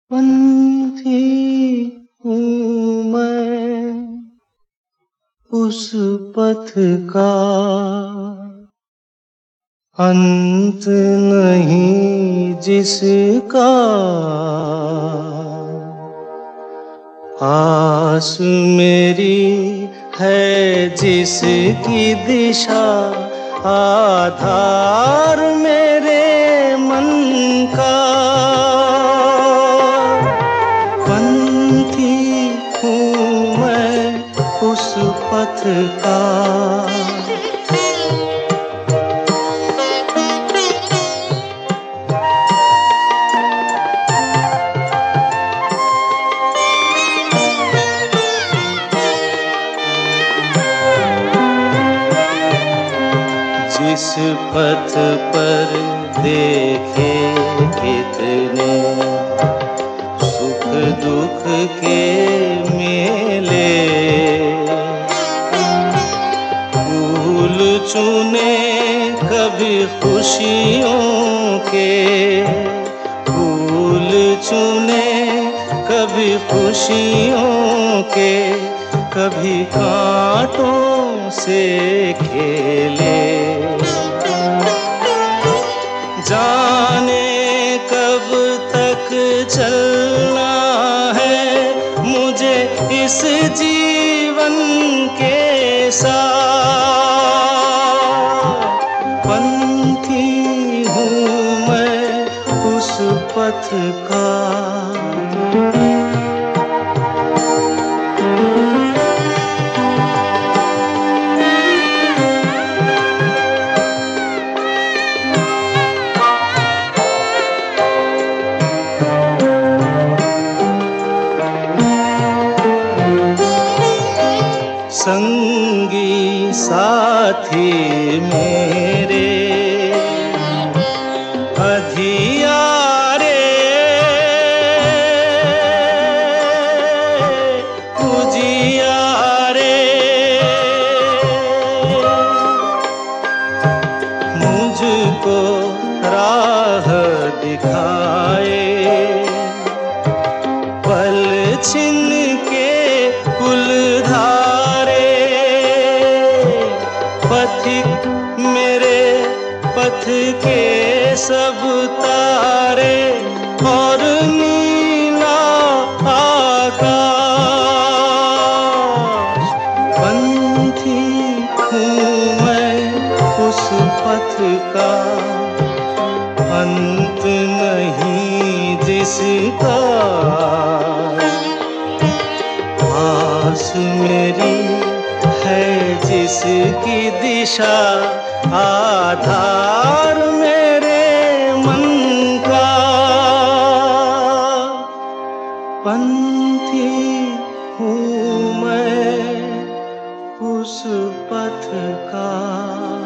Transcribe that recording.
पंथी हूँ मैं उस पथ का, अंत नहीं जिसका। आस मेरी है जिसकी दिशा, आधार मेरे मन का। पंथी हूँ मैं उस पथ का। जिस पथ पर देखे कितने सुख दुख के मेले, फूल चुने कभी खुशियों के, फूल चुने कभी खुशियों के, कभी कांटों से खेले। जाने कब तक चलना है मुझे इस जीवन के साथ। पंथी हूँ मैं उस पथ का। संगी साथी मेरे अधियारे, उजियारे, मुझको राह दिखाए, पल छिन के कुलधारे। पथिक मेरे पथ के सब तारे और नीला आकाश। पंथी हूँ मैं उस पथ का, अंत नहीं जिसका। आस मेरी है जिसकी दिशा, आधार मेरे मन का। पंथी हूँ मैं उस पथ का।